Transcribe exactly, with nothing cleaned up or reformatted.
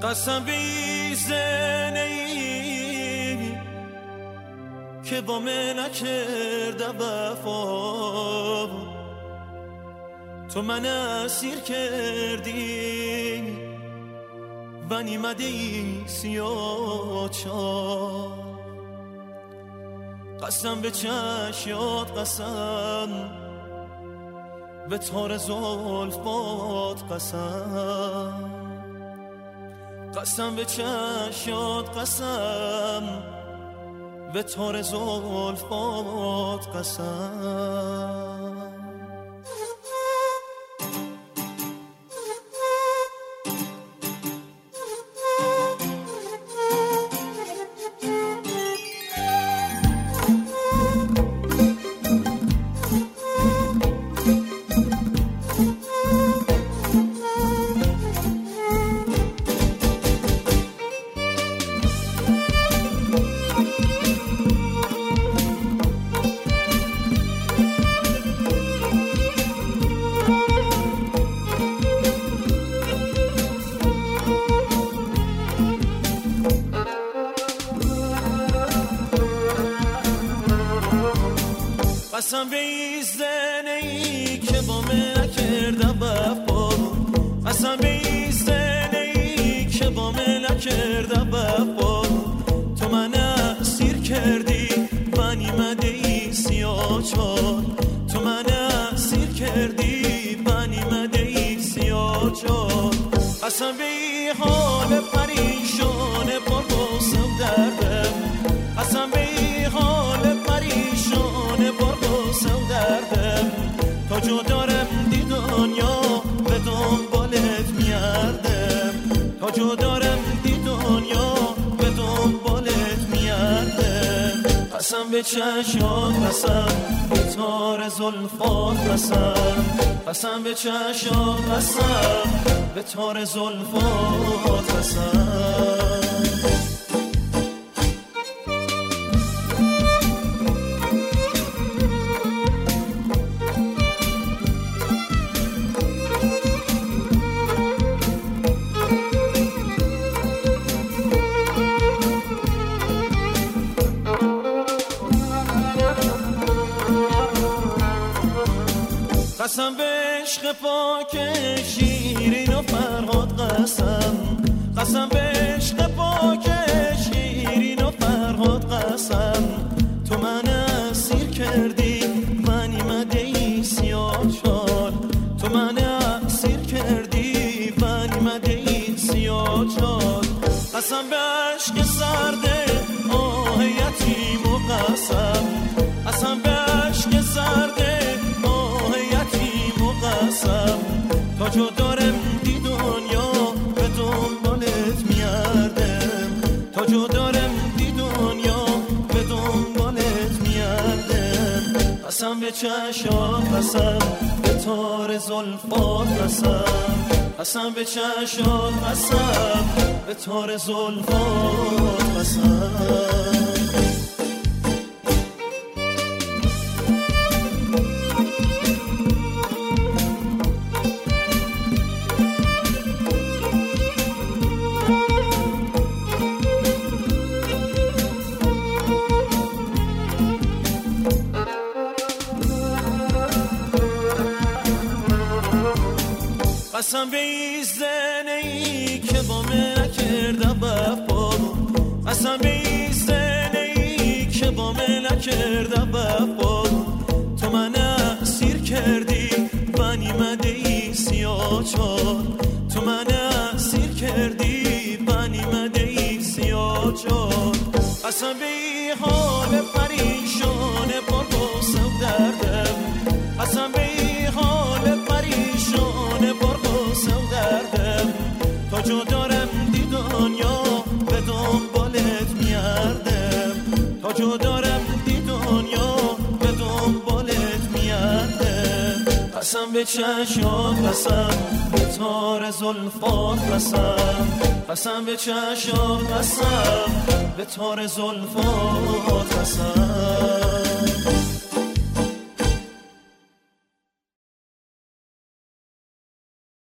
قسم به این زنه‌ای که با من نکرده وفا، تو من اسیر کردی و نیمده ای سیاه چار. قسم به چشیات، قسم به تار زلفات، قسم قسم به چشیات، قسم به تار زلفات، قسم. قسم به این زنه‌ای که با من نکرده وفا، قسم به این زنه‌ای که با من نکرده وفا، تو من اسیر کردی و نیمده ای سیاه چار. تو من اسیر کردی و نیمده ای سیاه چار. قسم به این حال پریشان پر غصه و دردم، قسم به این حال پریشان پر غصه و دردم، تا جو دارم دی دنیا به دنبالت میاردم، تا جو دارم دی دنیا به دنبالت میاردم. قسم به چشات، قسم به تار زلفات، قسم قسم به چشات، قسم به تار زلفات، قسم. قسم به عشق پاک شیرین و فرهاد، قسم قسم به عشق پاک شیرین و فرهاد، قسم تو من اسیر کردی و نیمده ای سیاه چار. تو من اسیر کردی و نیمده ای سیاه چار. قسم به عشق سرده آه یتیم و قسم، قسم به عشق سرده قسم، تا جو دارم دی دنیا به دنبالت میاردم، تا جو دارم دی دنیا به دنبالت میاردم. قسم به چشات، قسم به تار زلفات، قسم قسم به چشات، قسم به تار زلفات، قسم. قسم به این زنه‌ای که با من نکرده وفا، قسم به این زنه‌ای که با من نکرده وفا، تو من اسیر کردی و نیمده ای سیاه چار. تو من اسیر کردی و نیمده ای سیاه چار. قسم به این حال پریشان پر غصه و دردم، قسم به این حال پریشان پر غصه و دردم، تا جو دارم دی دنیا به دنبالت میاردم، تا جو دارم دی دنیا به دنبالت میاردم. قسم به چشات، قسم به تار زلفات، قسم قسم به چشات، قسم به تار زلفات، قسم.